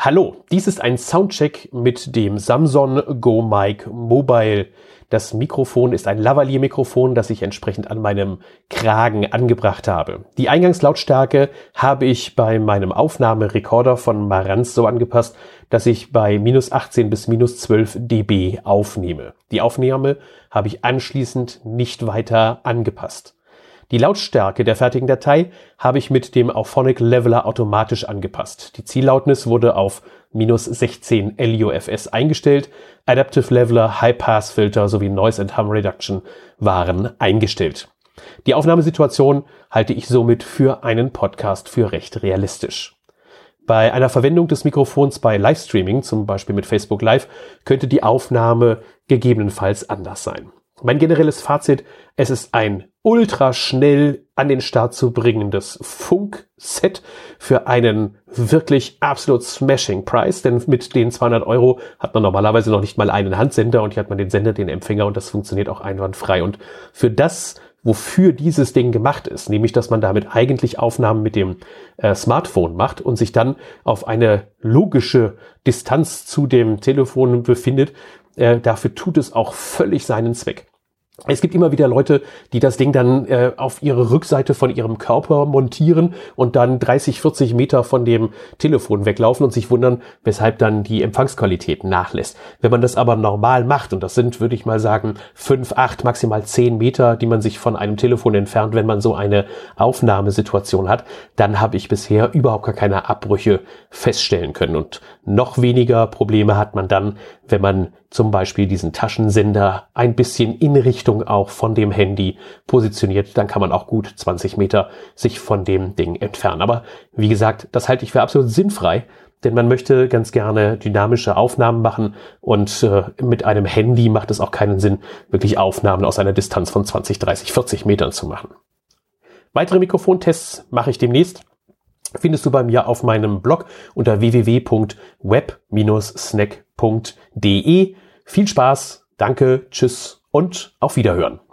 Hallo, dies ist ein Soundcheck mit dem Samson Go Mic Mobile. Das Mikrofon ist ein Lavalier-Mikrofon, das ich entsprechend an meinem Kragen angebracht habe. Die Eingangslautstärke habe ich bei meinem Aufnahmerekorder von Marantz so angepasst, dass ich bei -18 bis -12 dB aufnehme. Die Aufnahme habe ich anschließend nicht weiter angepasst. Die Lautstärke der fertigen Datei habe ich mit dem Auphonic Leveler automatisch angepasst. Die Ziellautnis wurde auf -16 LUFS eingestellt. Adaptive Leveler, High Pass Filter sowie Noise and Hum Reduction waren eingestellt. Die Aufnahmesituation halte ich somit für einen Podcast für recht realistisch. Bei einer Verwendung des Mikrofons bei Livestreaming, zum Beispiel mit Facebook Live, könnte die Aufnahme gegebenenfalls anders sein. Mein generelles Fazit: Es ist ein ultra schnell an den Start zu bringendes Funkset für einen wirklich absolut smashing Preis, denn mit den 200 € hat man normalerweise noch nicht mal einen Handsender und hier hat man den Sender, den Empfänger und das funktioniert auch einwandfrei. Und für das, wofür dieses Ding gemacht ist, nämlich dass man damit eigentlich Aufnahmen mit dem Smartphone macht und sich dann auf eine logische Distanz zu dem Telefon befindet, dafür tut es auch völlig seinen Zweck. Es gibt immer wieder Leute, die das Ding dann auf ihre Rückseite von ihrem Körper montieren und dann 30, 40 Meter von dem Telefon weglaufen und sich wundern, weshalb dann die Empfangsqualität nachlässt. Wenn man das aber normal macht, und das sind, würde ich mal sagen, 5, 8, maximal 10 Meter, die man sich von einem Telefon entfernt, wenn man so eine Aufnahmesituation hat, dann habe ich bisher überhaupt gar keine Abbrüche feststellen können. Und noch weniger Probleme hat man dann, wenn man zum Beispiel diesen Taschensender ein bisschen in Richtung auch von dem Handy positioniert, dann kann man auch gut 20 Meter sich von dem Ding entfernen. Aber wie gesagt, das halte ich für absolut sinnfrei, denn man möchte ganz gerne dynamische Aufnahmen machen und mit einem Handy macht es auch keinen Sinn, wirklich Aufnahmen aus einer Distanz von 20, 30, 40 Metern zu machen. Weitere Mikrofontests mache ich demnächst. Findest du bei mir auf meinem Blog unter www.web-snack.de. Viel Spaß, danke, tschüss und auf Wiederhören.